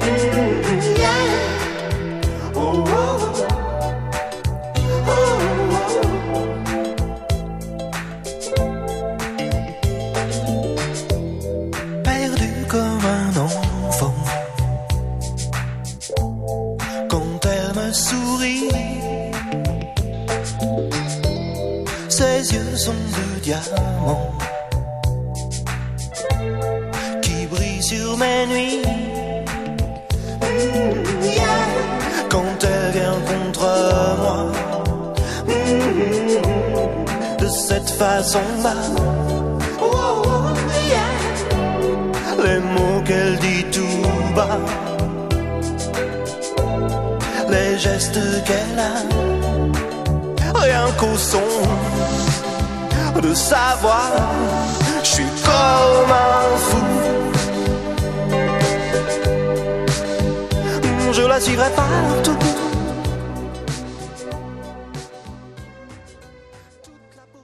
Yeah. Oh, oh, oh, oh. Perdu comme un enfant quand elle me sourit. Ses yeux sont de diamants qui brillent sur mes nuits. Yeah. Quand elle vient contre moi, de cette façon-là, oh, yeah. Les mots qu'elle dit tout bas, les gestes qu'elle a, rien qu'au son de sa voix, je suis comme un fou. Je la suivrai partout